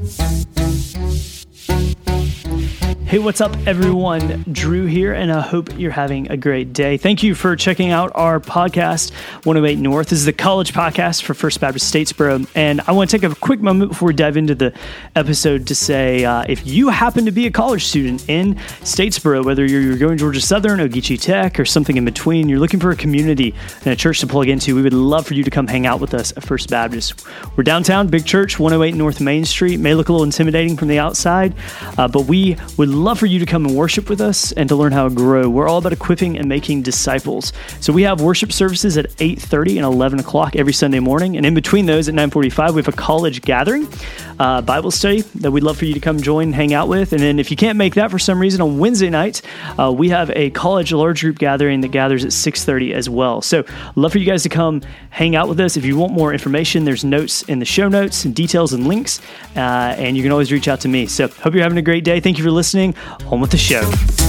Hey, what's up, everyone? Drew here, and I hope you're having a great day. Thank you for checking out our podcast, 108 North. This is the college podcast for First Baptist Statesboro, and I want to take a quick moment before we dive into the episode to say if you happen to be a college student in Statesboro, whether you're going to Georgia Southern, Ogeechee Tech, or something in between, you're looking for a community and a church to plug into, we would love for you to come hang out with us at First Baptist. We're downtown, big church, 108 North Main Street. May look a little intimidating from the outside, but we would love for you to come and worship with us and to learn how to grow. We're all about equipping and making disciples. So we have worship services at 8:30 and 11 o'clock every Sunday morning. And in between those at 9:45, we have a college gathering, Bible study that we'd love for you to come join and hang out with. And then if you can't make that for some reason, on Wednesday nights, we have a college large group gathering that gathers at 6:30 as well. So love for you guys to come hang out with us. If you want more information, there's notes in the show notes and details and links. And you can always reach out to me. So hope you're having a great day. Thank you for listening. On with the show.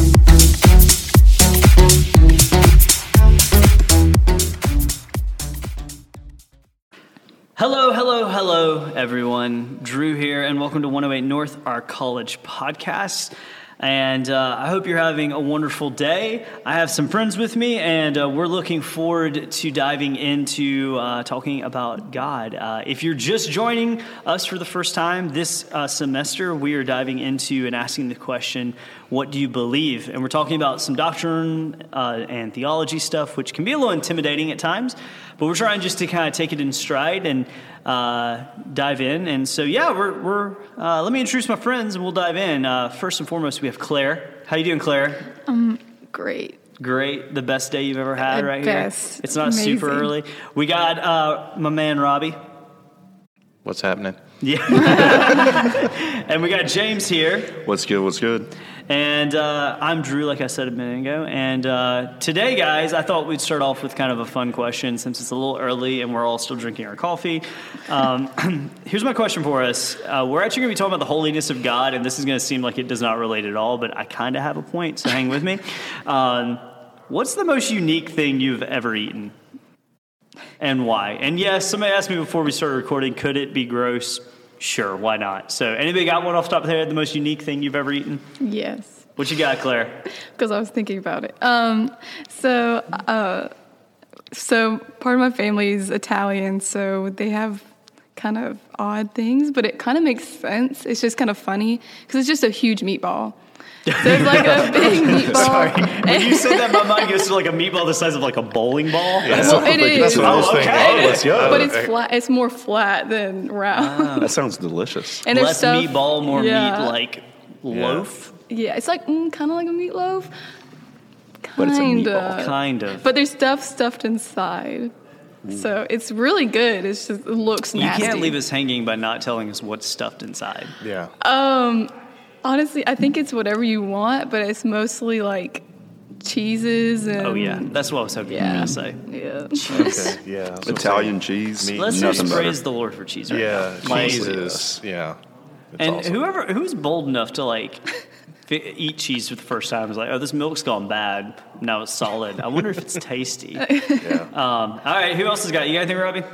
Hello, everyone. Drew here, and welcome to 108 North, our college podcast. And I hope you're having a wonderful day. I have some friends with me, and we're looking forward to diving into talking about God. If you're just joining us for the first time this semester, we are diving into and asking the question, what do you believe? And we're talking about some doctrine and theology stuff, which can be a little intimidating at times, but we're trying just to kind of take it in stride and dive in. And so, yeah, we're let me introduce my friends and we'll dive in. First and foremost, we have Claire. How you doing, Claire? Great. Great. The best day you've ever had right best. Here? It's not Amazing. super early. We got my man, Robbie. What's happening? Yeah. And we got James here. What's good? And I'm Drew, like I said a minute ago. And today, guys, I thought we'd start off with kind of a fun question since it's a little early and we're all still drinking our coffee. Here's my question for us. We're actually going to be talking about the holiness of God, and this is going to seem like it does not relate at all, but I kind of have a point, so hang with me. What's the most unique thing you've ever eaten? And why? And yes, somebody asked me before we started recording, could it be gross? Sure, why not? So anybody got one off the top of their head, the most unique thing you've ever eaten? Yes. What you got, Claire? Because I was thinking about it. So part of my family is Italian, so they have kind of odd things, but it kind of makes sense. It's just kind of funny because it's just a huge meatball. So it's like a big meatball. Sorry. When you said that, my mind goes to like a meatball the size of like a bowling ball. Yeah, well, it is. That's what I was thinking. Okay. Let's go. But it's flat. It's more flat than round. That sounds delicious. And there's Less stuff, meatball, more meat like Yeah. loaf. Yeah, it's like kind of like a meatloaf. But it's a Kinda. meatball. Kind of. But there's stuff stuffed inside. So it's really good. It's just, it looks You nasty. can't leave us hanging by not telling us what's stuffed inside. Yeah. Honestly, I think it's whatever you want, but it's mostly like cheeses and... Oh, yeah. That's what I was hoping you were going to say. Yeah. Okay. Yeah. Italian cheese. Let's Nothing just better. praise the Lord for cheese right Yeah. now. Like, Jesus. Yeah. It's and awesome. who's bold enough to like eat cheese for the first time is like, oh, this milk's gone bad. Now it's solid. I wonder if it's tasty. Yeah. All right, who else has got? You got anything, Robbie?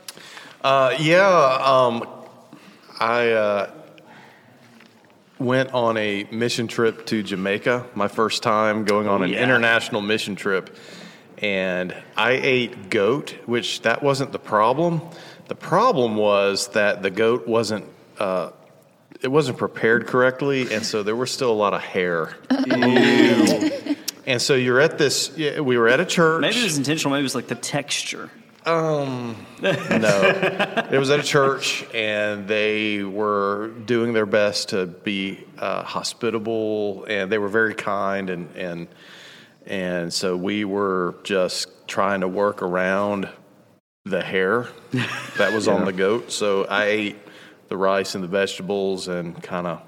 I went on a mission trip to Jamaica, my first time going on an international mission trip, and I ate goat, which that wasn't the problem. The problem was that the goat wasn't prepared correctly, and so there was still a lot of hair. And so we were at a church. Maybe it was intentional. Maybe it was like the texture. No, it was at a church, and they were doing their best to be hospitable, and they were very kind, and so we were just trying to work around the hair that was on the goat. So I ate the rice and the vegetables, and kind of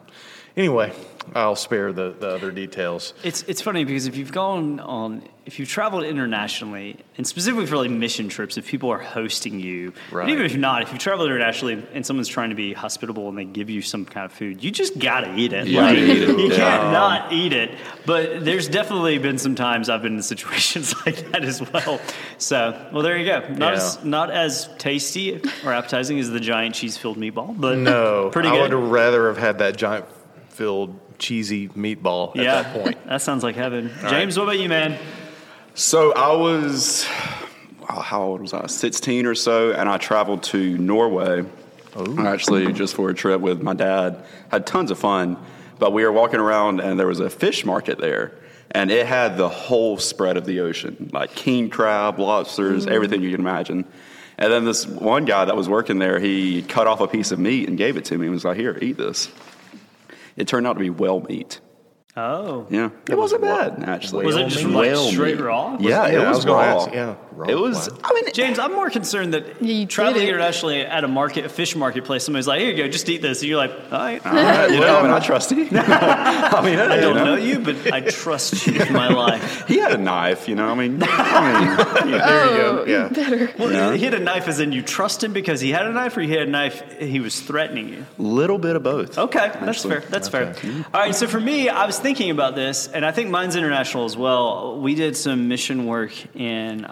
Anyway, I'll spare the other details. It's funny because if you've traveled internationally, and specifically for like mission trips, if people are hosting you, Right. and even if not, if you've traveled internationally and someone's trying to be hospitable and they give you some kind of food, you just gotta eat it. You gotta eat it. You Yeah. can't not eat it. But there's definitely been some times I've been in situations like that as well. So, well, there you go. Not as tasty or appetizing as the giant cheese-filled meatball, but No, pretty I good. would rather have had that giant filled cheesy meatball at that point. That sounds like heaven. James, what about you, man? So I was, how old was I? 16 or so, and I traveled to Norway. Actually, just for a trip with my dad. Had tons of fun, but we were walking around, and there was a fish market there, and it had the whole spread of the ocean, like king crab, lobsters, everything you can imagine. And then this one guy that was working there, he cut off a piece of meat and gave it to me. He was like, "Here, eat this." It turned out to be whale meat. Oh. Yeah, it wasn't bad, actually. Was it just meat? like Whale straight meat. raw? Yeah, it I was was gonna raw. ask, yeah, raw. It was, Wow. I mean, James, I'm more concerned that Yeah, you traveling did it. internationally at a fish marketplace, somebody's like, "Here you go, just eat this," and you're like, "All right, all right, well, I mean, I trust you. I mean, I don't know you, but I trust you with my life." He had a knife, you know. I mean, There you go. Yeah. Better. Well, Yeah. he had a knife, as in you trust him because he had a knife, or he had a knife, he was threatening you. little bit of both. Okay, that's Actually. fair. That's fair. All right, so for me, I was thinking about this, and I think mine's international as well. We did some mission work in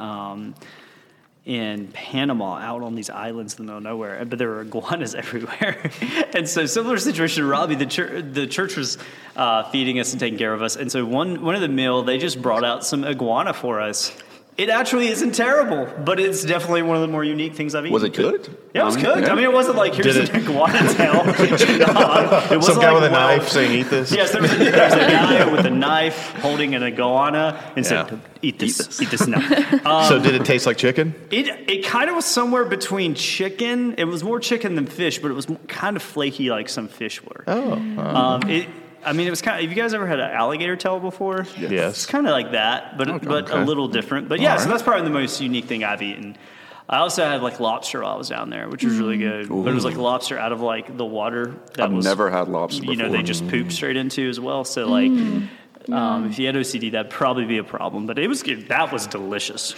Panama, out on these islands in the middle of nowhere, but there were iguanas everywhere. And so, similar situation to Robbie, the church was feeding us and taking care of us. And so, one of the meal, they just brought out some iguana for us. It actually isn't terrible, but it's definitely one of the more unique things I've eaten. Was it good? Yeah, it was cooked. Yeah. I mean, it wasn't like, here's Did an iguana tail. No, it wasn't Some guy like, with a well, knife saying, "Eat this." Yes, there was a guy with a knife holding an iguana and said, Yeah. "Eat this, eat this now." So did it taste like chicken? It kind of was somewhere between chicken. It was more chicken than fish, but it was kind of flaky like some fish were. It was kind of. Have you guys ever had an alligator tail before? Yes. It's kind of like that, but a little different. But yeah, so that's probably the most unique thing I've eaten. I also had like lobster while I was down there, which was really good. But it was like lobster out of like the water that I've was never had lobster before. You know, they just poop straight into as well. So like, if you had OCD, that'd probably be a problem. But it was good. That was delicious.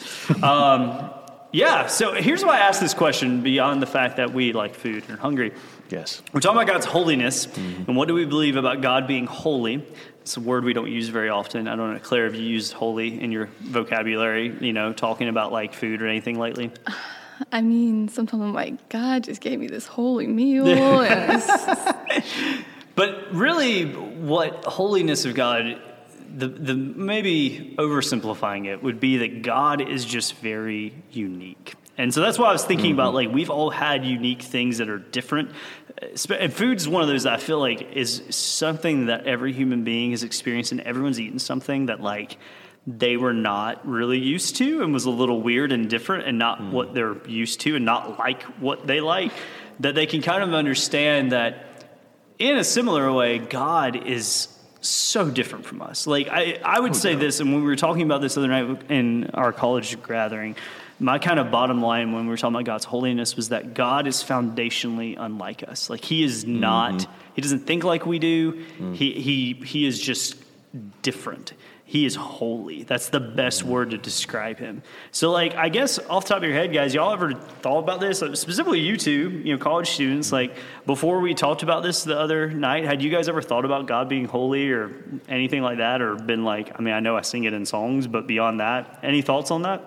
Yeah. So here's why I asked this question. Beyond the fact that we like food and are hungry, Yes. we're talking about God's holiness, and what do we believe about God being holy? It's a word we don't use very often. I don't know, Claire, have you used holy in your vocabulary, you know, talking about like food or anything lately? I mean, sometimes I'm like, God just gave me this holy meal. And But really, what holiness of God, the maybe oversimplifying it, would be that God is just very unique. And so that's why I was thinking about, like, we've all had unique things that are different. And food is one of those that I feel like is something that every human being has experienced, and everyone's eaten something that, like, they were not really used to and was a little weird and different and not what they're used to and not like what they like, that they can kind of understand that in a similar way, God is so different from us. Like, I would say this, and when we were talking about this the other night in our college gathering, my kind of bottom line when we were talking about God's holiness was that God is foundationally unlike us. Like, he is not, he doesn't think like we do. He is just different. He is holy. That's the best word to describe him. So, like, I guess off the top of your head, guys, y'all ever thought about this? Specifically you two, you know, college students, like, before we talked about this the other night, had you guys ever thought about God being holy or anything like that? Or been like, I mean, I know I sing it in songs, but beyond that, any thoughts on that?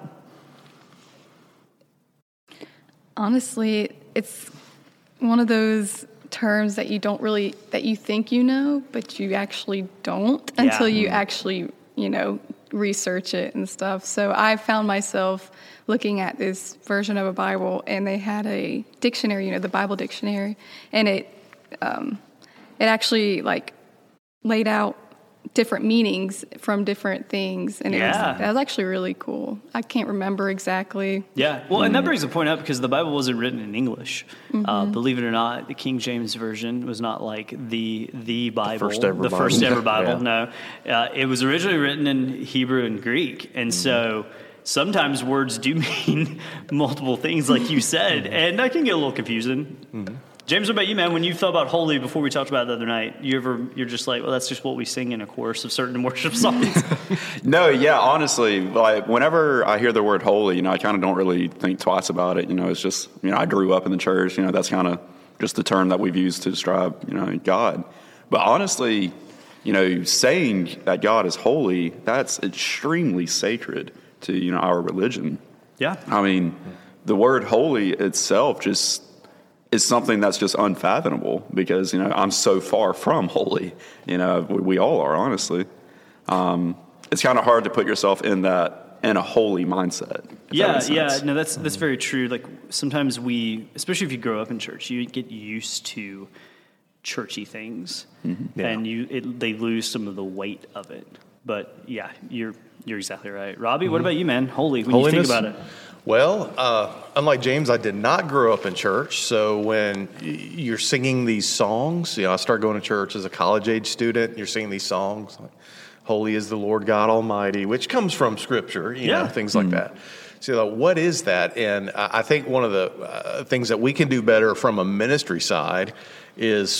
honestly, it's one of those terms that you don't really, that you think you know, but you actually don't until you actually, you know, research it and stuff. So I found myself looking at this version of a Bible, and they had a dictionary, you know, the Bible dictionary, and it actually like laid out different meanings from different things, and that was actually really cool. I can't remember exactly. Yeah, well, and that brings a point up because the Bible wasn't written in English. Believe it or not, the King James Version was not like the Bible, the first ever Bible. No, it was originally written in Hebrew and Greek, and so sometimes words do mean multiple things, like you said, and that can get a little confusing. James, what about you, man? When you thought about holy before we talked about it the other night, you're just like, well, that's just what we sing in a chorus of certain worship songs. No, yeah, honestly, like whenever I hear the word holy, I kind of don't really think twice about it. It's just, I grew up in the church. That's kind of just the term that we've used to describe, God. But honestly, saying that God is holy, that's extremely sacred to, our religion. Yeah. I mean, the word holy itself just is something that's just unfathomable because, I'm so far from holy. We all are, honestly. It's kind of hard to put yourself in a holy mindset. Yeah. No, that's very true. Like sometimes especially if you grow up in church, you get used to churchy things, and they lose some of the weight of it. But yeah, you're exactly right. Robbie, what about you, man? Holiness? You think about it. Well, unlike James, I did not grow up in church. So when you're singing these songs, I started going to church as a college-age student. You're singing these songs, like, holy is the Lord God Almighty, which comes from Scripture, things like that. So what is that? And I think one of the things that we can do better from a ministry side is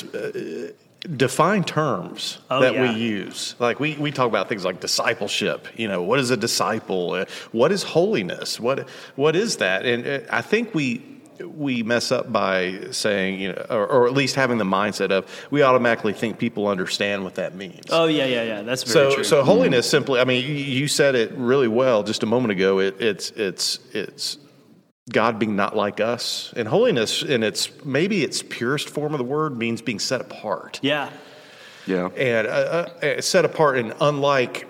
define terms we use. Like we talk about things like discipleship. What is a disciple? What is holiness? What is that? And I think we mess up by saying, or at least having the mindset of we automatically think people understand what that means. Oh yeah. That's very true. So holiness simply, you said it really well just a moment ago. It's God being not like us. And holiness, in its purest form of the word, means being set apart. Yeah. Yeah. And set apart and unlike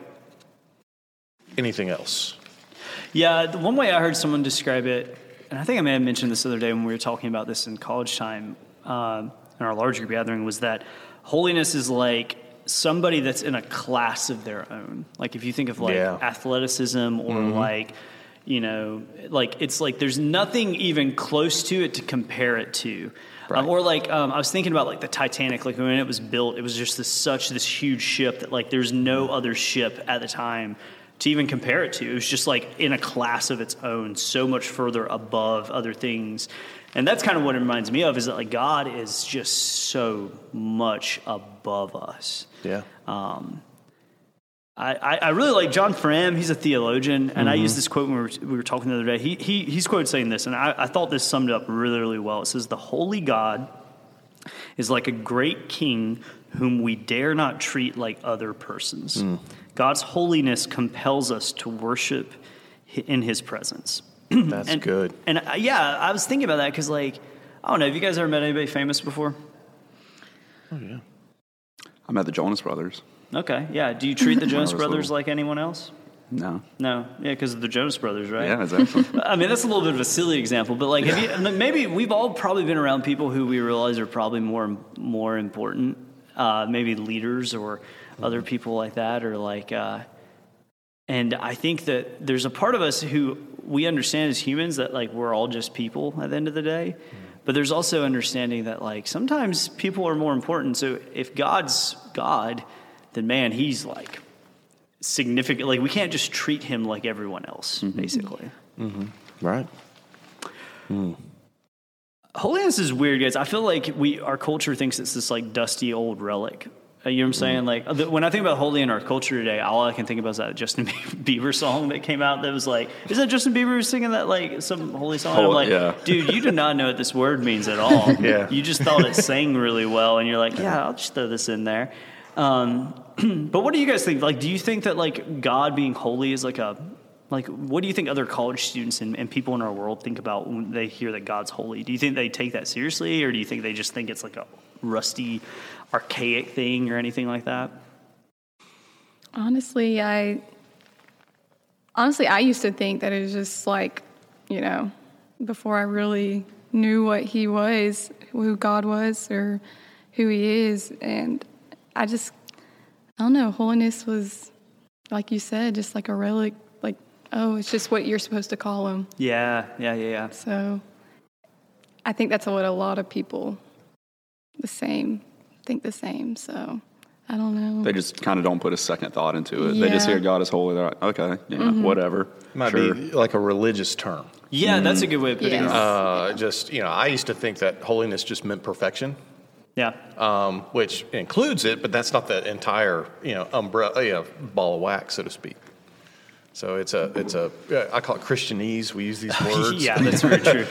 anything else. Yeah, the one way I heard someone describe it, and I think I may have mentioned this the other day when we were talking about this in college time, in our large group gathering, was that holiness is like somebody that's in a class of their own. Like if you think of athleticism or it's like there's nothing even close to it to compare it to. Right. I was thinking about like the Titanic, like when it was built, it was just this huge ship that like there's no other ship at the time to even compare it to. It was just like in a class of its own, so much further above other things. And that's kind of what it reminds me of, is that like God is just so much above us. Yeah. I really like John Fram. He's a theologian, and I used this quote when we were talking the other day. He's quoted saying this, and I thought this summed it up really, really well. It says, "The holy God is like a great king whom we dare not treat like other persons. God's holiness compels us to worship in his presence." That's good. And I was thinking about that because, like, I don't know, have you guys ever met anybody famous before? Oh, yeah. I met the Jonas Brothers. Okay, yeah. Do you treat the Jonas Brothers like anyone else? No. Yeah, because of the Jonas Brothers, right? Yeah, exactly. That's a little bit of a silly example, but like, maybe we've all probably been around people who we realize are probably more important, maybe leaders or other people like that, or like, and I think that there's a part of us who we understand as humans that like we're all just people at the end of the day, but there's also understanding that like sometimes people are more important. So if God's God, then man, he's like significant. Like we can't just treat him like everyone else, basically. Mm-hmm. Right. Holiness is weird, guys. I feel like our culture thinks it's this like dusty old relic. You know what I'm saying? Like when I think about holy in our culture today, all I can think about is that Justin Bieber song that came out that was like, is that Justin Bieber singing that like some holy song? I'm like, dude, you do not know what this word means at all. Yeah. You just thought it sang really well, and you're like, yeah, I'll just throw this in there. But what do you guys think? Like, do you think that like God being holy is like what do you think other college students and people in our world think about when they hear that God's holy? Do you think they take that seriously, or do you think they just think it's like a rusty, archaic thing or anything like that? Honestly, I used to think that it was just like, before I really knew what he was, who God was or who he is. And I don't know, holiness was, like you said, just like a relic, like, oh, it's just what you're supposed to call him. Yeah. So I think that's what a lot of people think the same. So I don't know. They just kind of don't put a second thought into it. Yeah. They just hear God is holy. They're like, okay, whatever. Might be like a religious term. Yeah, that's a good way of putting it. I used to think that holiness just meant perfection. Yeah. Which includes it, but that's not the entire, umbrella, ball of wax, so to speak. So it's I call it Christianese. We use these words. Yeah, that's very true.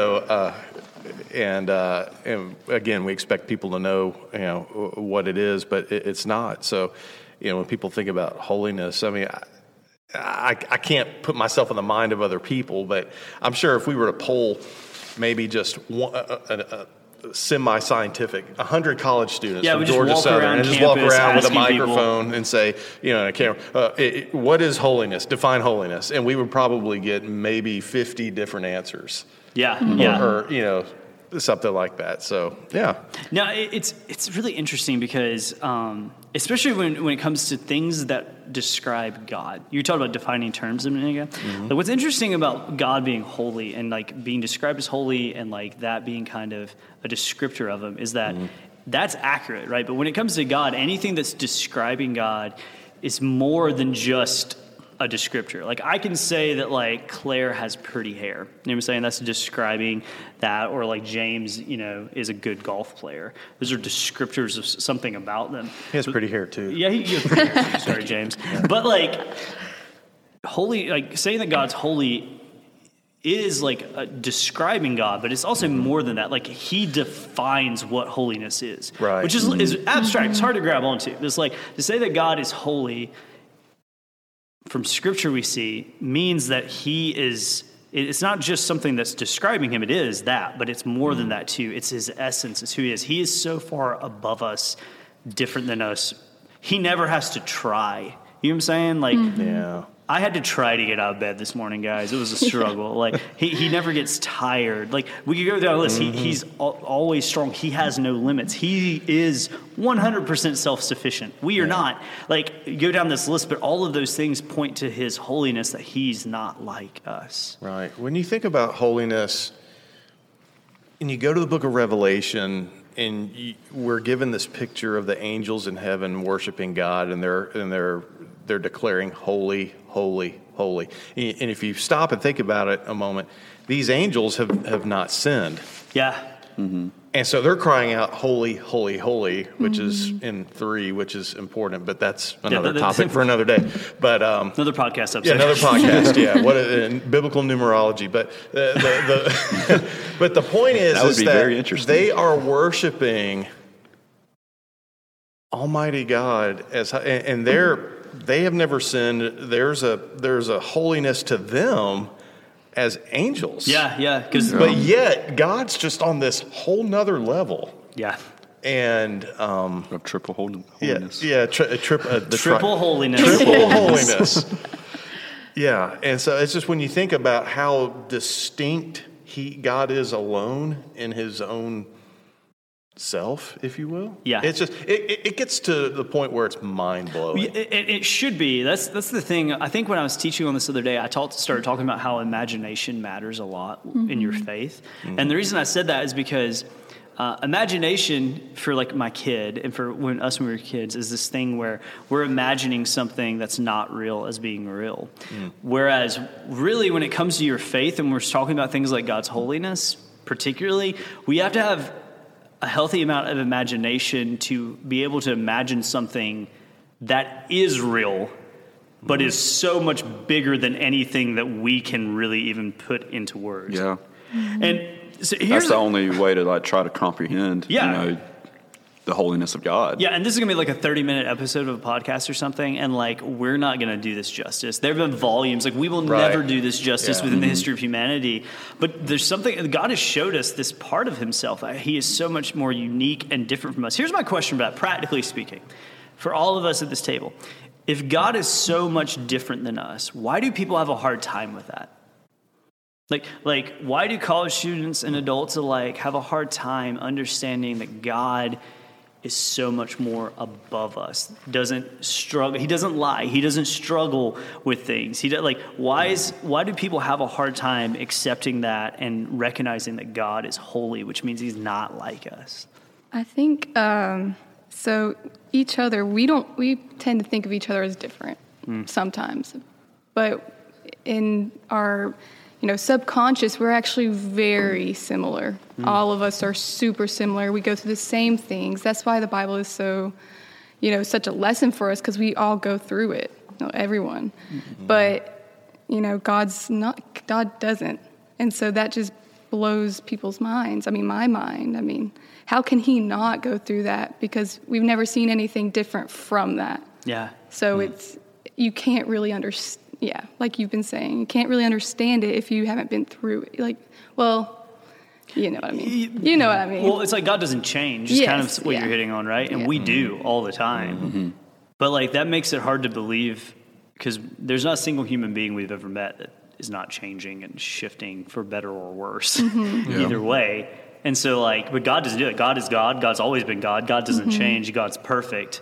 And again, we expect people to know, what it is, but it's not. So, when people think about holiness, I mean, I can't put myself in the mind of other people, but I'm sure if we were to poll maybe just one, semi-scientific, 100 college students from Georgia Southern, and just walk around with a microphone and say, a camera, what is holiness? Define holiness. And we would probably get maybe 50 different answers. Yeah. Or something like that. So, yeah. Now, it's really interesting because, especially when it comes to things that describe God, you talked about defining terms a minute ago. Mm-hmm. Like, what's interesting about God being holy and like being described as holy and like that being kind of a descriptor of him is that that's accurate, right? But when it comes to God, anything that's describing God is more than just a descriptor. Like, I can say that, like, Claire has pretty hair. You know what I'm saying? That's describing that. Or, like, James, is a good golf player. Those are descriptors of something about them. He has pretty hair, too. Yeah, he has pretty hair, too. Sorry, James. Yeah. But, like, holy, like, saying that God's holy is, like, describing God, but it's also more than that. Like, he defines what holiness is. Right. Which is abstract. It's hard to grab onto. It's like, to say that God is holy from Scripture we see means that it's not just something that's describing him, it is that, but it's more than that too. It's his essence, it's who he is. He is so far above us, different than us. He never has to try. You know what I'm saying? Like, yeah. I had to try to get out of bed this morning, guys. It was a struggle. Like, he never gets tired. Like, we could go down the list. He's always strong. He has no limits. He is 100% self-sufficient. We are not. Like, you go down this list, but all of those things point to his holiness, that he's not like us. Right. When you think about holiness, and you go to the book of Revelation, and we're given this picture of the angels in heaven worshiping God, and they're declaring holy, holy, holy. And if you stop and think about it a moment, these angels have not sinned. Yeah. Mm-hmm. And so they're crying out, holy, holy, holy, which is in 3, which is important, but that's another topic for another day. But another podcast episode. Yeah, another podcast. Yeah, what biblical numerology. But but the point is that would be that very interesting. They are worshiping Almighty God and they have never sinned. There's a holiness to them as angels. Yeah. But yet God's just on this whole nother level. Yeah. And of triple holiness. Triple holiness. Triple holiness. Yeah, and so it's just when you think about how distinct God is alone in his own self, if you will. Yeah. It's just it gets to the point where it's mind blowing. It should be. That's the thing. I think when I was teaching on this the other day, I started talking about how imagination matters a lot in your faith. Mm-hmm. And the reason I said that is because imagination for like my kid and for when we were kids is this thing where we're imagining something that's not real as being real. Whereas really when it comes to your faith and we're talking about things like God's holiness, particularly, we have to have a healthy amount of imagination to be able to imagine something that is real, but is so much bigger than anything that we can really even put into words. Yeah. And so that's the only way to like try to comprehend, the holiness of God. Yeah, and this is going to be like a 30-minute episode of a podcast or something, and like we're not going to do this justice. There have been volumes, like we will never do this justice within the history of humanity, but there's something, God has showed us this part of himself. He is so much more unique and different from us. Here's my question about, practically speaking, for all of us at this table. If God is so much different than us, why do people have a hard time with that? Like, why do college students and adults alike have a hard time understanding that God is so much more above us? Doesn't struggle. He doesn't lie. He doesn't struggle with things. Why do people have a hard time accepting that and recognizing that God is holy, which means he's not like us? I think so. Each other, we tend to think of each other as different sometimes, but in our subconscious, we're actually very similar. All of us are super similar. We go through the same things. That's why the Bible is so, such a lesson for us, because we all go through it, everyone. But, God doesn't. And so that just blows people's minds. My mind. How can he not go through that? Because we've never seen anything different from that. Yeah. So you can't really understand. Yeah, like you've been saying, you can't really understand it if you haven't been through it. You know what I mean. You know what I mean. Well, it's like God doesn't change. It's kind of what you're hitting on, right? And we do all the time. But that makes it hard to believe, because there's not a single human being we've ever met that is not changing and shifting for better or worse, either way. And so but God doesn't do it. God is God. God's always been God. God doesn't change. God's perfect.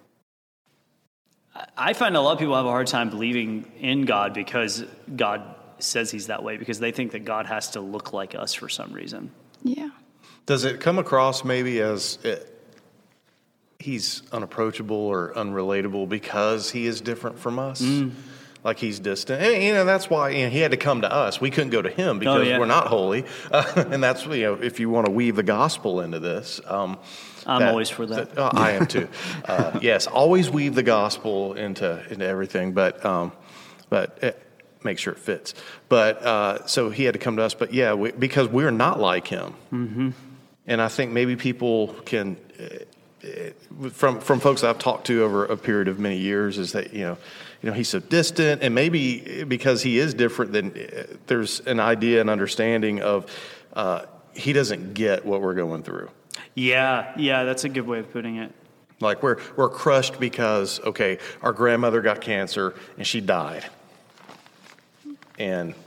I find a lot of people have a hard time believing in God because God says he's that way, because they think that God has to look like us for some reason. Yeah. Does it come across maybe as he's unapproachable or unrelatable because he is different from us? Like he's distant. And that's why he had to come to us. We couldn't go to him because we're not holy. And that's, if you want to weave the gospel into this. I'm always for that. I am too. Yes, always weave the gospel into everything, but make sure it fits. But so he had to come to us. But because we're not like him, and I think maybe people can, from folks I've talked to over a period of many years, is that he's so distant, and maybe because he is different, then there's an idea and understanding of he doesn't get what we're going through. Yeah, that's a good way of putting it. Like we're crushed because, our grandmother got cancer and she died. And,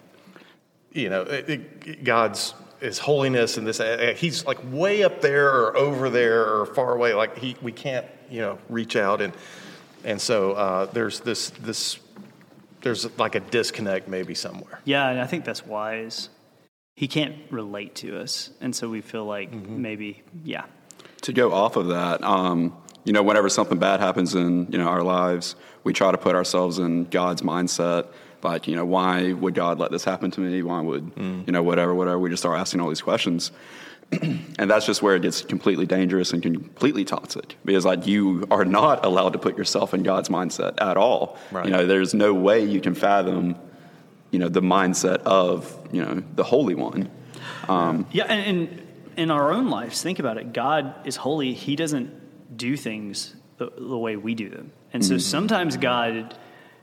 God's his holiness and this, he's like way up there or over there or far away. Like we can't, reach out. And so there's there's like a disconnect maybe somewhere. Yeah, and I think that's wise. He can't relate to us, and so we feel like maybe. To go off of that, whenever something bad happens in our lives, we try to put ourselves in God's mindset. Like, why would God let this happen to me? Why would whatever? We just start asking all these questions, and that's just where it gets completely dangerous and completely toxic. Because you are not allowed to put yourself in God's mindset at all. Right. There's no way you can fathom the mindset of, the Holy One. And in our own lives, think about it. God is holy. He doesn't do things the way we do them. And so sometimes God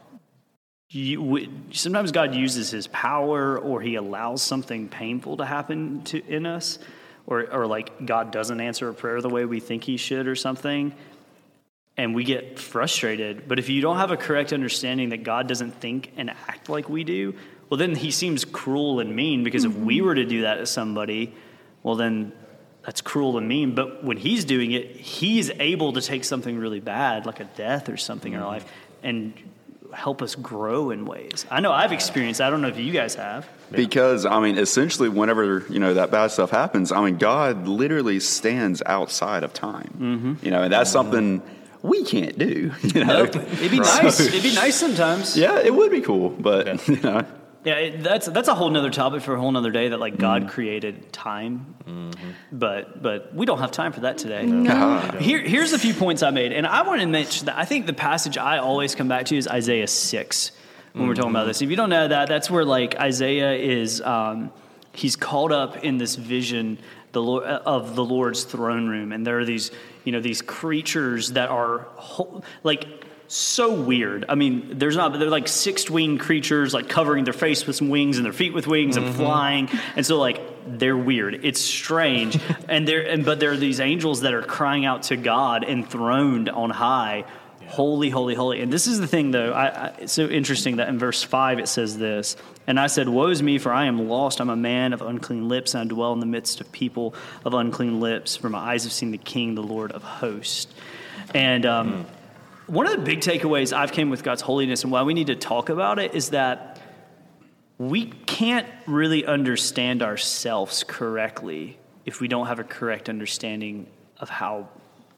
uses his power, or he allows something painful to happen in us, or like God doesn't answer a prayer the way we think he should or something. And we get frustrated. But if you don't have a correct understanding that God doesn't think and act like we do, well, then he seems cruel and mean, because if we were to do that to somebody, well, then that's cruel and mean. But when he's doing it, he's able to take something really bad, like a death or something in our life, and help us grow in ways. I know I've experienced, I don't know if you guys have. Because, essentially, whenever, that bad stuff happens, God literally stands outside of time. And that's something we can't do. Nope. It'd be nice. It'd be nice sometimes. Yeah, it would be cool, but Yeah, that's a whole nother topic for a whole nother day. That God created time, but we don't have time for that today. No. Here's a few points I made, and I want to mention that I think the passage I always come back to is Isaiah 6 when we're talking about this. If you don't know that, that's where Isaiah is. He's called up in this vision of the Lord's throne room, and there are these creatures that are so weird. They're like six-winged creatures, covering their face with some wings and their feet with wings and flying. And so they're weird. It's strange. But there are these angels that are crying out to God enthroned on high, holy, holy, holy. And this is the thing, though. It's so interesting that in verse 5 it says this, "And I said, woe is me, for I am lost. I'm a man of unclean lips, and I dwell in the midst of people of unclean lips. For my eyes have seen the King, the Lord of hosts." And one of the big takeaways I've came with God's holiness and why we need to talk about it is that we can't really understand ourselves correctly if we don't have a correct understanding of how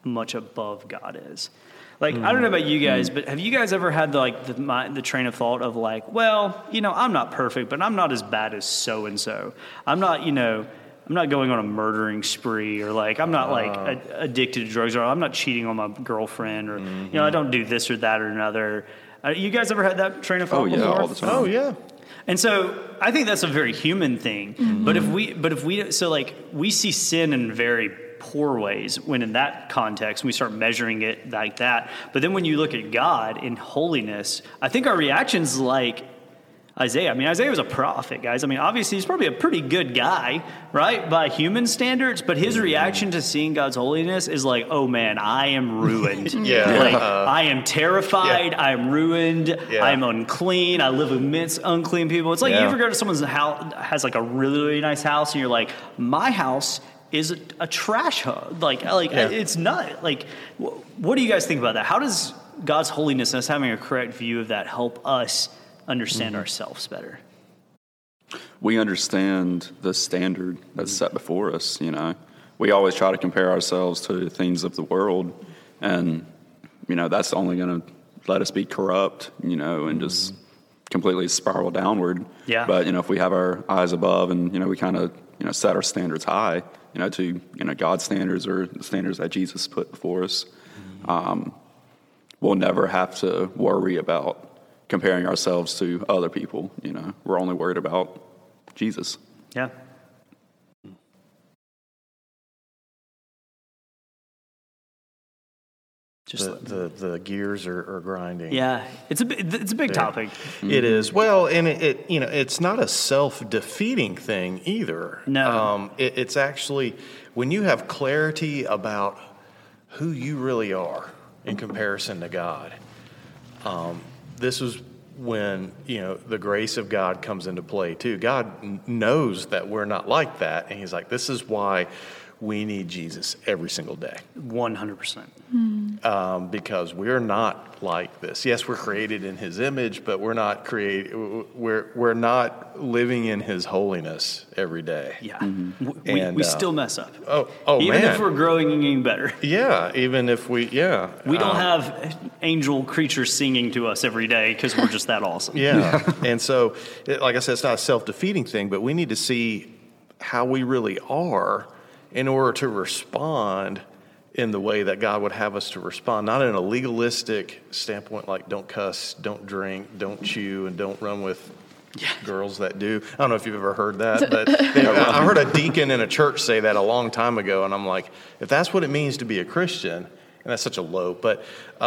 much above God is. Like, I don't know about you guys, but have you guys ever had the train of thought of like, well, I'm not perfect, but I'm not as bad as so-and-so. I'm not going on a murdering spree, or like, I'm not like addicted to drugs, or I'm not cheating on my girlfriend, or, I don't do this or that or another. You guys ever had that train of thought before? All the time. Oh, yeah. And so I think that's a very human thing. But if we so like, we see sin in very poor ways when in that context we start measuring it like that. But then when you look at God in holiness, I think our reaction's like Isaiah. I mean, Isaiah was a prophet, guys. I mean, obviously he's probably a pretty good guy, right, by human standards, but his reaction to seeing God's holiness is like, oh man, I am ruined. I am terrified. I am ruined. I am unclean. I live amidst unclean people. It's like you ever go to someone's house, has like a really, really nice house, and you're like, my house is a trash hub. It's not. Like, what do you guys think about that? How does God's holiness and us having a correct view of that help us understand ourselves better? We understand the standard that's set before us. We always try to compare ourselves to things of the world, and that's only going to let us be corrupt, and just completely spiral downward. Yeah. But if we have our eyes above, and we kind of set our standards high, to God's standards, or the standards that Jesus put before us, we'll never have to worry about comparing ourselves to other people. We're only worried about Jesus. Yeah. Just the gears are grinding. Yeah, it's a big topic. It is. Well, and it's not a self-defeating thing either. No. It's actually when you have clarity about who you really are in comparison to God. This is when the grace of God comes into play too. God knows that we're not like that, and He's like, this is why we need Jesus every single day. 100%. Because we're not like this. Yes, we're created in His image, but we're not we're not living in His holiness every day. Yeah, we still mess up. Even if we're growing and getting better. Yeah, even if we don't have angel creatures singing to us every day because we're just that awesome. Yeah, and so, like I said, it's not a self-defeating thing, but we need to see how we really are in order to respond in the way that God would have us to respond, not in a legalistic standpoint, like don't cuss, don't drink, don't chew, and don't run with girls that do. I don't know if you've ever heard that, but I heard a deacon in a church say that a long time ago, and I'm like, if that's what it means to be a Christian, and that's such a low, but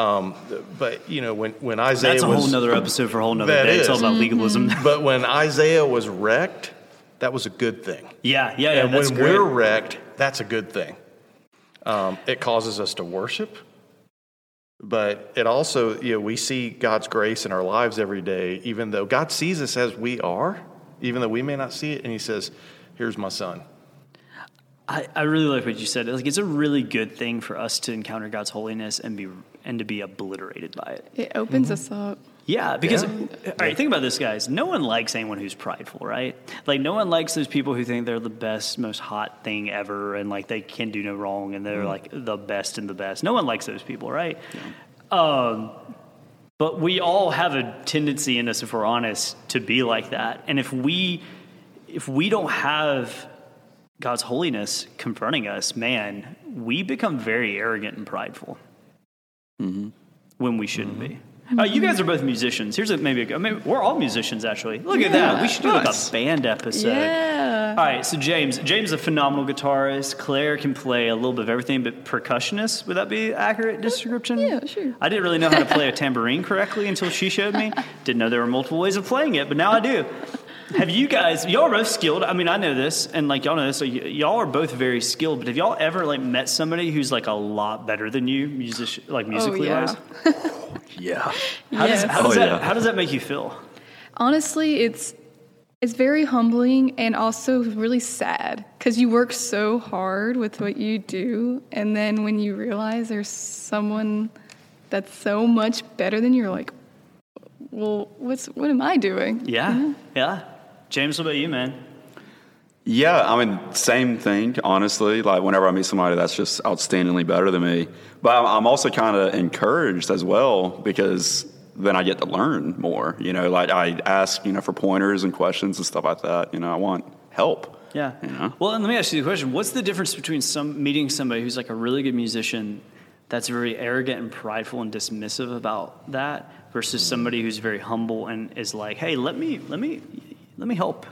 when Isaiah that's a whole nother episode for a whole nother day. It's all about legalism. But when Isaiah was wrecked, that was a good thing. Yeah. And when we're wrecked, that's a good thing. It causes us to worship, but it also, we see God's grace in our lives every day, even though God sees us as we are, even though we may not see it, and He says, here's my son. I really like what you said. Like, it's a really good thing for us to encounter God's holiness and to be obliterated by it. It opens us up. Yeah, because, all right, think about this, guys. No one likes anyone who's prideful, right? Like, no one likes those people who think they're the best, most hot thing ever, and, like, they can do no wrong, and they're, like, the best and the best. No one likes those people, right? Yeah. But we all have a tendency in us, if we're honest, to be like that. And if we don't have God's holiness confronting us, man, we become very arrogant and prideful when we shouldn't be. You guys are both musicians. Here's maybe we're all musicians, actually. Look at that. We should do like a band episode. Yeah. All right, so James is a phenomenal guitarist. Claire can play a little bit of everything, but percussionist. Would that be an accurate description? Yeah, sure. I didn't really know how to play a tambourine correctly until she showed me. Didn't know there were multiple ways of playing it, but now I do. Have you guys, y'all are both skilled. I mean, I know this, and like y'all know this, so y'all are both very skilled, but have y'all ever like met somebody who's like a lot better than you, musically wise? Yeah. How does that make you feel? Honestly, it's very humbling and also really sad because you work so hard with what you do, and then when you realize there's someone that's so much better than you, you're like, well, what am I doing? Yeah. James, what about you, man? Yeah, I mean, same thing, honestly. Like, whenever I meet somebody that's just outstandingly better than me. But I'm also kind of encouraged as well, because then I get to learn more. You know, like, I ask, for pointers and questions and stuff like that. I want help. Yeah. Well, and let me ask you the question. What's the difference between meeting somebody who's like a really good musician that's very arrogant and prideful and dismissive about that versus somebody who's very humble and is like, hey, let me help?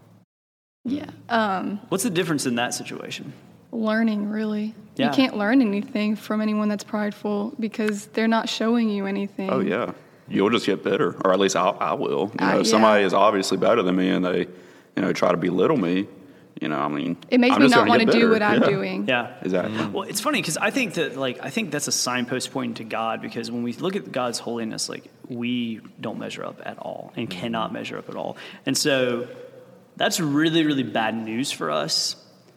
Yeah. What's the difference in that situation? Learning, really. Yeah. You can't learn anything from anyone that's prideful because they're not showing you anything. Oh, yeah. You'll just get bitter, or at least I will. If Yeah. somebody is obviously better than me and they, try to belittle me, I mean, It makes I'm me just not gonna want to get do bitter. what I'm Mm-hmm. doing. Yeah. Exactly. Well, it's funny because I think that's a signpost pointing to God, because when we look at God's holiness, like, we don't measure up at all and cannot measure up at all. And so that's really, really bad news for us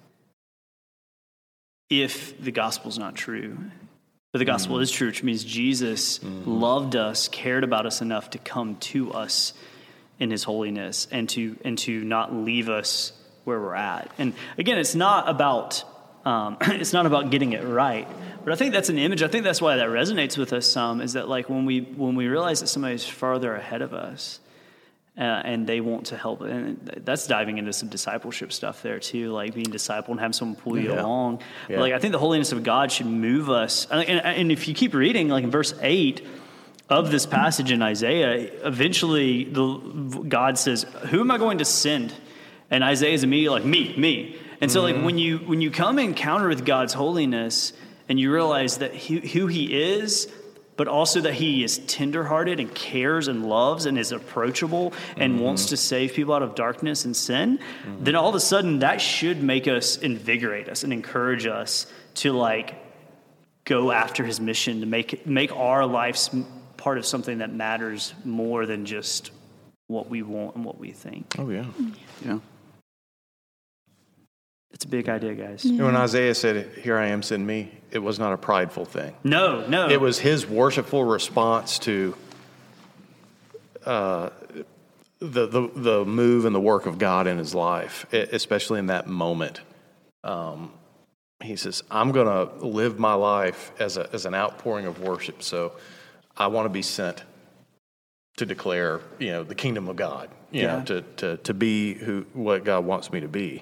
if the gospel's not true. But the gospel is true, which means Jesus loved us, cared about us enough to come to us in his holiness and to not leave us where we're at. And again, it's not about getting it right, but I think that's an image. I think that's why that resonates with us some, is that, like, when we realize that somebody's farther ahead of us and they want to help, and that's diving into some discipleship stuff there too, like being discipled and having someone pull you along. Yeah. Like, I think the holiness of God should move us. And if you keep reading, like in verse 8 of this passage in Isaiah, eventually God says, "Who am I going to send?" And Isaiah is immediately like, me. And so, like, when you come encounter with God's holiness and you realize that who he is, but also that he is tenderhearted and cares and loves and is approachable and wants to save people out of darkness and sin, then all of a sudden that should invigorate us and encourage us to, like, go after his mission, to make our lives part of something that matters more than just what we want and what we think. Oh, yeah. Yeah. It's a big idea, guys. When Isaiah said, "Here I am, send me," it was not a prideful thing. No. It was his worshipful response to the move and the work of God in his life, especially in that moment. He says, "I'm going to live my life as an outpouring of worship, so I want to be sent to declare, the kingdom of God, to be what God wants me to be."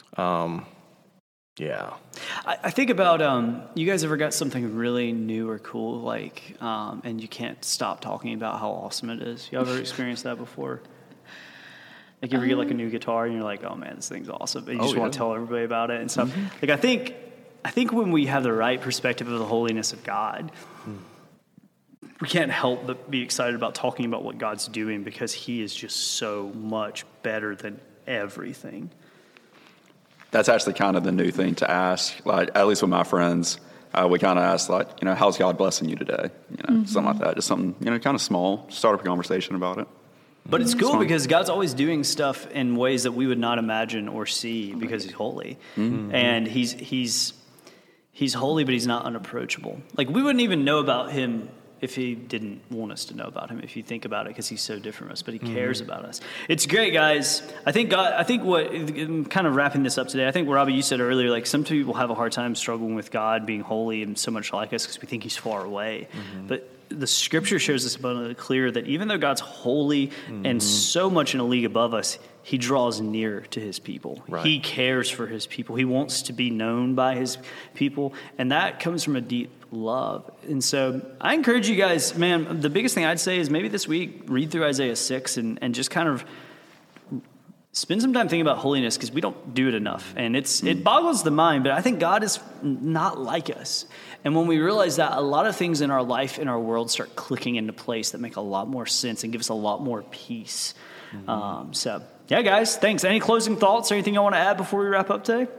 Yeah. I think about, you guys ever got something really new or cool, like, and you can't stop talking about how awesome it is? You ever experienced that before? Like, you ever get like a new guitar and you're like, "Oh man, this thing's awesome," and you just want to tell everybody about it and stuff. Like, I think when we have the right perspective of the holiness of God, we can't help but be excited about talking about what God's doing, because he is just so much better than everything. That's actually kind of the new thing to ask. Like, at least with my friends, we kind of ask, like, how's God blessing you today? Something like that. Just something, kind of small. Start up a conversation about it. But it's cool because God's always doing stuff in ways that we would not imagine or see, because he's holy. And he's holy, but he's not unapproachable. Like, we wouldn't even know about him if he didn't want us to know about him, if you think about it, because he's so different from us, but he cares about us. It's great, guys. I think I'm kind of wrapping this up today. I think, Robbie, you said earlier, like, some people have a hard time struggling with God being holy and so much like us because we think he's far away. But the scripture shows us abundantly clear that even though God's holy and so much in a league above us, he draws near to his people. Right. He cares for his people. He wants to be known by his people, and that comes from a deep love. And so I encourage you guys, man, the biggest thing I'd say is maybe this week, read through Isaiah 6 and just kind of spend some time thinking about holiness, because we don't do it enough. And it boggles the mind, but I think God is not like us. And when we realize that, a lot of things in our life, in our world, start clicking into place that make a lot more sense and give us a lot more peace. So, yeah, guys, thanks. Any closing thoughts or anything you want to add before we wrap up today?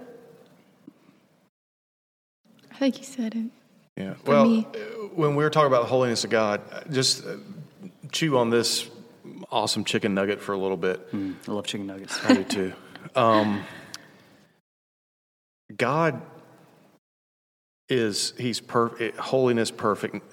I think you said it. Yeah. For Well, me. when we were talking about the holiness of God, just chew on this awesome chicken nugget for a little bit. I love chicken nuggets. I do too. God he's perfect, holiness,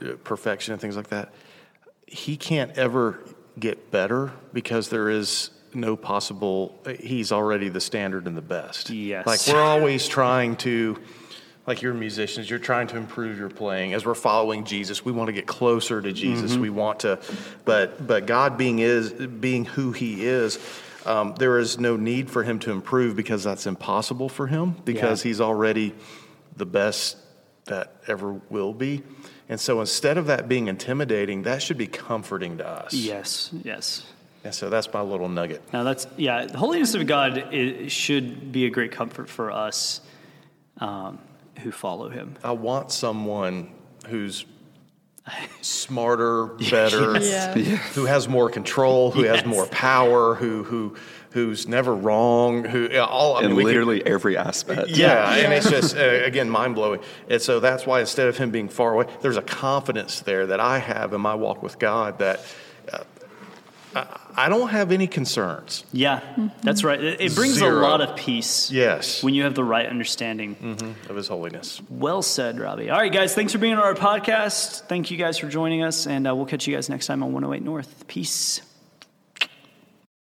perfection, and things like that. He can't ever get better, because there is no possible, he's already the standard and the best. Yes. Like we're always trying to, like you're musicians, you're trying to improve your playing. As we're following Jesus, we want to get closer to Jesus. We want to, but God being who he is, there is no need for him to improve because that's impossible for him because he's already the best that ever will be. And so instead of that being intimidating, that should be comforting to us. Yes, yes. And so that's my little nugget. Now the holiness of God should be a great comfort for us who follow him. I want someone who's smarter, better, who has more control, who has more power, who's never wrong, literally every aspect. Yeah, and it's just again mind-blowing. And so that's why instead of him being far away, there's a confidence there that I have in my walk with God that I don't have any concerns. Yeah, that's right. It brings Zero. a lot of peace. Yes. When you have the right understanding Of his holiness. Well said, Robbie. All right, guys, thanks for being on our podcast. Thank you guys for joining us, and we'll catch you guys next time on 108 North. Peace.